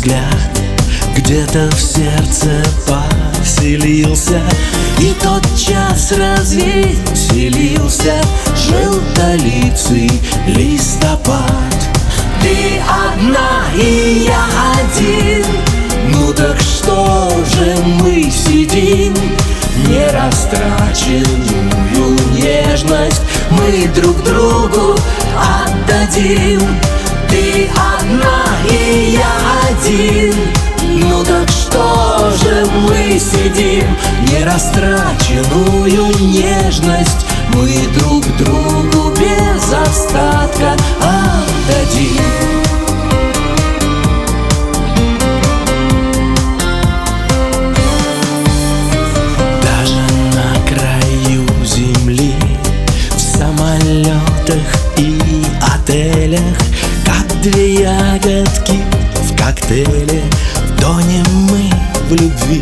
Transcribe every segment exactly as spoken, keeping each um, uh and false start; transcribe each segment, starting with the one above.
взгляд где-то в сердце поселился, и тотчас развеселился желтолицый листопад. Ты одна и я один, ну так что же мы сидим? Нерастраченную нежность мы друг другу отдадим. Ты одна и я один, ну так что же мы сидим? Нерастраченную нежность мы друг другу без остатка отдадим. И отелях, как две ягодки в коктейле, тонем мы в любви.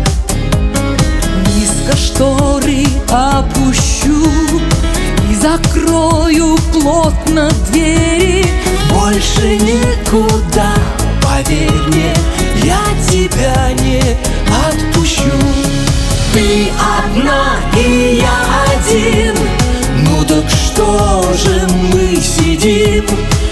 Низко шторы опущу и закрою плотно двери. Больше никуда, поверь мне, я тебя не отпущу. Ты одна и я один, ну так что же мы сидим?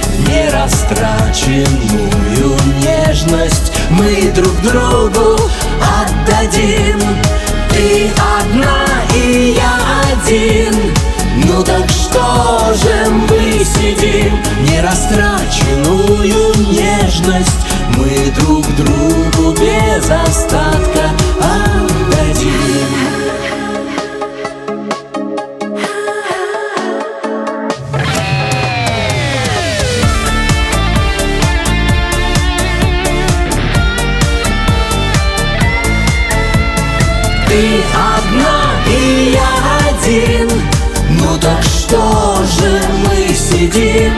Нерастраченную нежность мы друг другу отдадим. Ты одна и я один, ну так что же мы сидим? Нерастраченную нежность мы друг другу без остатка отдадим. Ты одна и я один, ну так что же мы сидим?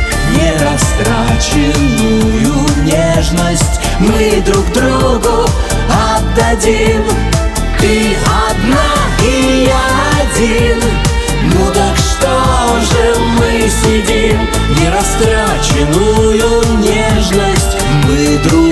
Нерастраченную нежность мы друг другу отдадим. Ты одна и я один, ну так что же мы сидим? Нерастраченную нежность мы друг